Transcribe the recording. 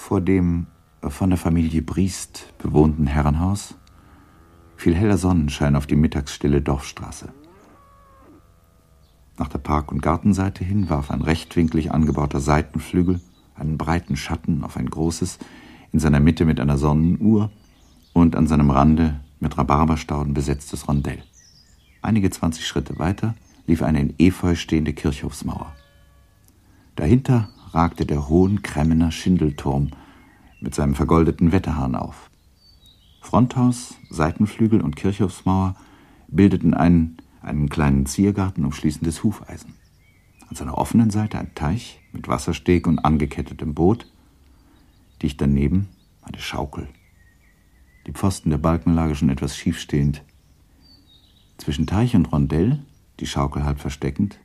Vor dem von der Familie Briest bewohnten Herrenhaus fiel heller Sonnenschein auf die mittagsstille Dorfstraße. Nach der Park- und Gartenseite hin warf ein rechtwinklig angebauter Seitenflügel einen breiten Schatten auf ein großes, in seiner Mitte mit einer Sonnenuhr und an seinem Rande mit Rhabarberstauden besetztes Rondell. Einige 20 Schritte weiter lief eine in Efeu stehende Kirchhofsmauer. Dahinter ragte der Hohenkremmener Schindelturm mit seinem vergoldeten Wetterhahn auf. Fronthaus, Seitenflügel und Kirchhofsmauer bildeten einen kleinen Ziergarten umschließendes Hufeisen. An seiner offenen Seite ein Teich mit Wassersteg und angekettetem Boot, dicht daneben eine Schaukel. Die Pfosten der Balkenlage schon etwas schiefstehend. Zwischen Teich und Rondell, die Schaukel halb versteckend,